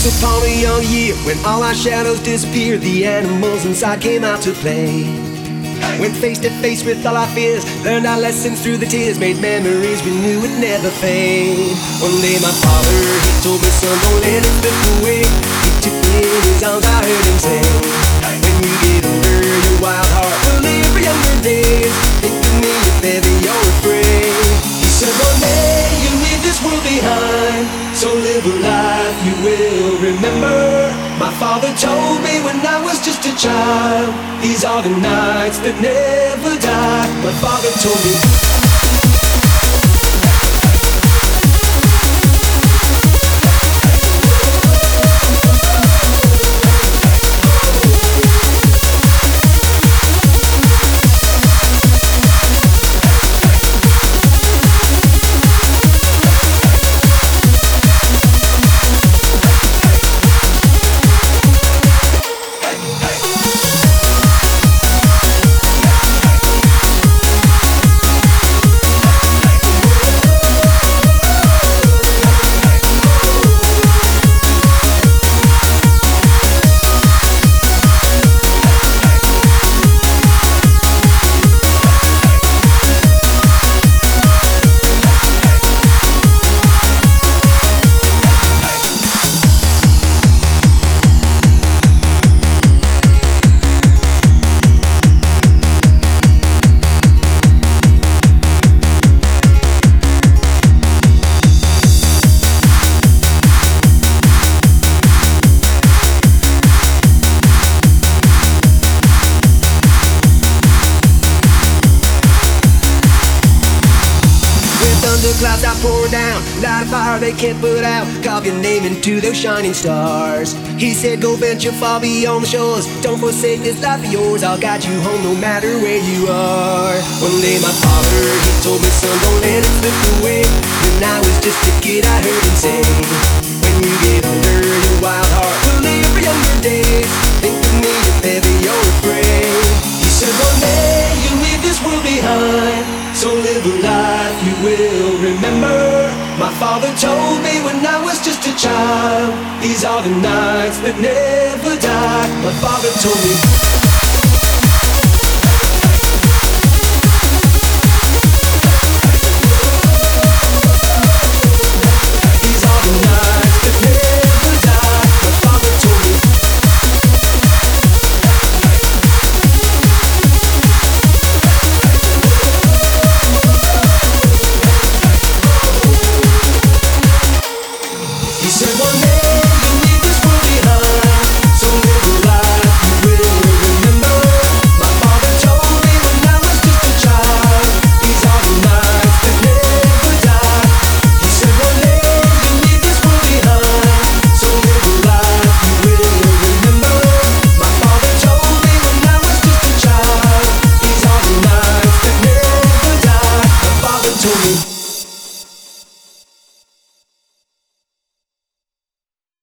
Once upon a young year, when all our shadows disappeared, the animals inside came out to play. Went face to face with all our fears, learned our lessons through the tears, made memories we knew would never fade. One day my father, he told me, son, don't let it slip away. He took me in his arms, I heard him say, when you get older, your wild heart will live for younger days. Think of me if ever you're afraid. He said, one day you'll leave this world behind, so live a life you will remember. My father told me when I was just a child, these are the nights that never die. My father told me. Clouds I pour down, light a fire they can't put out, carve your name into those shining stars. He said go venture far beyond the shores, don't forsake this life of yours, I'll guide you home no matter where you are. One day my father, he told me, son, don't let it slip away. When I was just a kid I heard him say, when you get older your wild heart will live for younger days. Think of me if ever you're afraid. He said one day you'll leave this world behind, so live a life you will remember. My father told me when I was just a child, these are the nights that never die. My father told me.